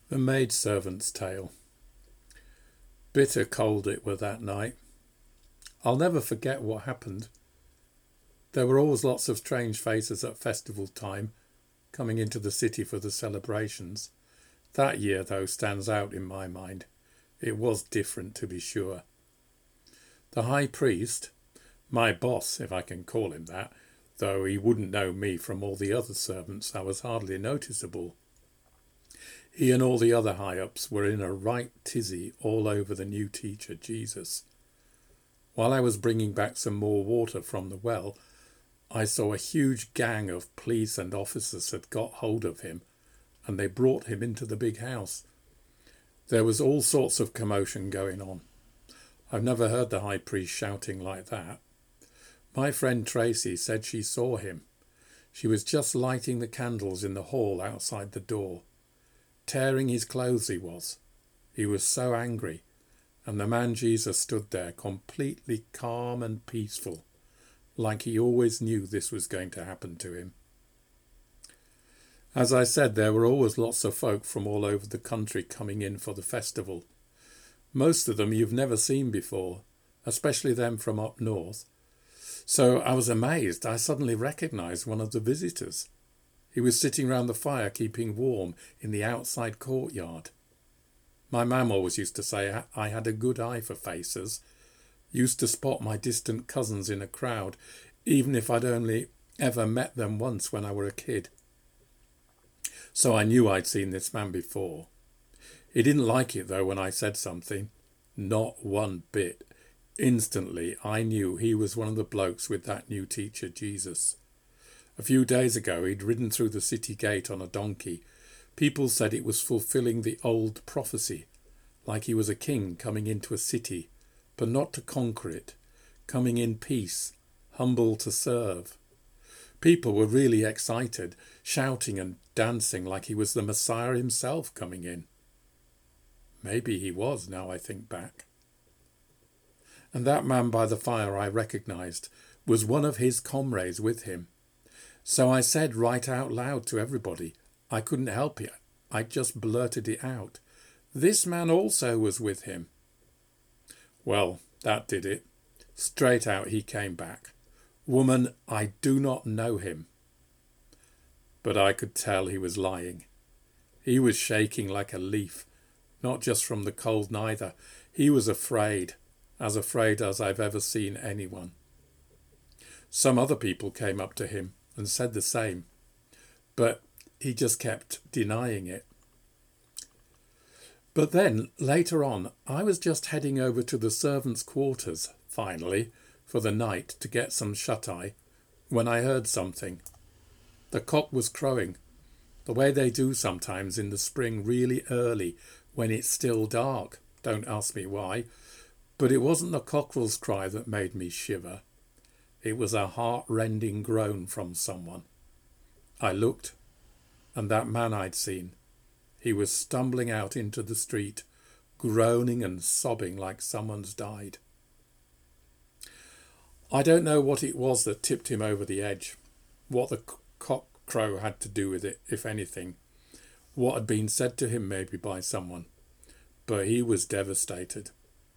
The Maidservant's Tale. Bitter cold it were that night. I'll never forget what happened. There were always lots of strange faces at festival time, coming into the city for the celebrations. That year, though, stands out in my mind. It was different, to be sure. The high priest, my boss, if I can call him that, though he wouldn't know me from all the other servants, I was hardly noticeable. He and all the other high-ups were in a right tizzy all over the new teacher, Jesus. While I was bringing back some more water from the well, I saw a huge gang of police and officers had got hold of him, and they brought him into the big house. There was all sorts of commotion going on. I've never heard the high priest shouting like that. My friend Tracy said she saw him. She was just lighting the candles in the hall outside the door. Tearing his clothes he was. He was so angry, and the man Jesus stood there completely calm and peaceful, like he always knew this was going to happen to him. As I said, there were always lots of folk from all over the country coming in for the festival. Most of them you've never seen before, especially them from up north. So I was amazed. I suddenly recognised one of the visitors. He was sitting round the fire keeping warm in the outside courtyard. My mam always used to say I had a good eye for faces, used to spot my distant cousins in a crowd, even if I'd only ever met them once when I were a kid. So I knew I'd seen this man before. He didn't like it though when I said something. Not one bit. Instantly I knew he was one of the blokes with that new teacher, Jesus. A few days ago he'd ridden through the city gate on a donkey. People said it was fulfilling the old prophecy, like he was a king coming into a city, but not to conquer it, coming in peace, humble to serve. People were really excited, shouting and dancing like he was the Messiah himself coming in. Maybe he was, now I think back. And that man by the fire I recognised was one of his comrades with him. So I said right out loud to everybody, I couldn't help it, I just blurted it out. This man also was with him. Well, that did it. Straight out he came back. Woman, I do not know him. But I could tell he was lying. He was shaking like a leaf, not just from the cold neither. He was afraid as I've ever seen anyone. Some other people came up to him and said the same, but he just kept denying it. But then, later on, I was just heading over to the servants' quarters, finally, for the night to get some shut-eye, when I heard something. The cock was crowing, the way they do sometimes in the spring really early, when it's still dark. Don't ask me why, but it wasn't the cockerel's cry that made me shiver. It was a heart-rending groan from someone. I looked, and that man I'd seen, he was stumbling out into the street, groaning and sobbing like someone's died. I don't know what it was that tipped him over the edge, what the cock crow had to do with it, if anything, what had been said to him maybe by someone, but he was devastated.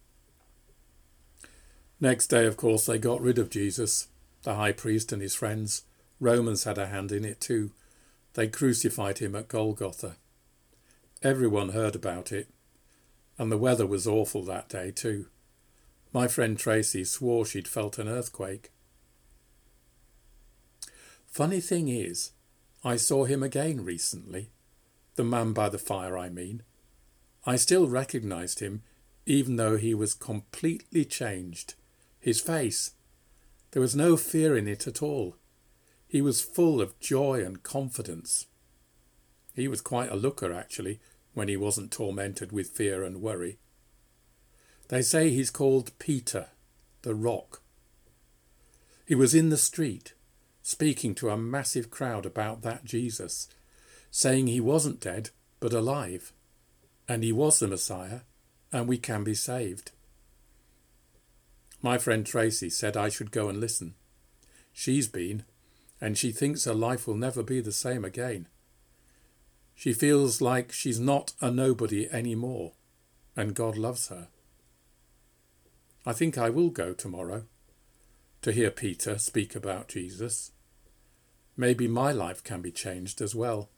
Next day, of course, they got rid of Jesus, the high priest and his friends. Romans had a hand in it too. They crucified him at Golgotha. Everyone heard about it, and the weather was awful that day too. My friend Tracy swore she'd felt an earthquake. Funny thing is, I saw him again recently. The man by the fire, I mean. I still recognised him, even though he was completely changed. His face, there was no fear in it at all. He was full of joy and confidence. He was quite a looker, actually, when he wasn't tormented with fear and worry. They say he's called Peter, the Rock. He was in the street, speaking to a massive crowd about that Jesus, saying he wasn't dead, but alive, and he was the Messiah, and we can be saved. My friend Tracy said I should go and listen. She's been, and she thinks her life will never be the same again. She feels like she's not a nobody anymore, and God loves her. I think I will go tomorrow to hear Peter speak about Jesus. Maybe my life can be changed as well.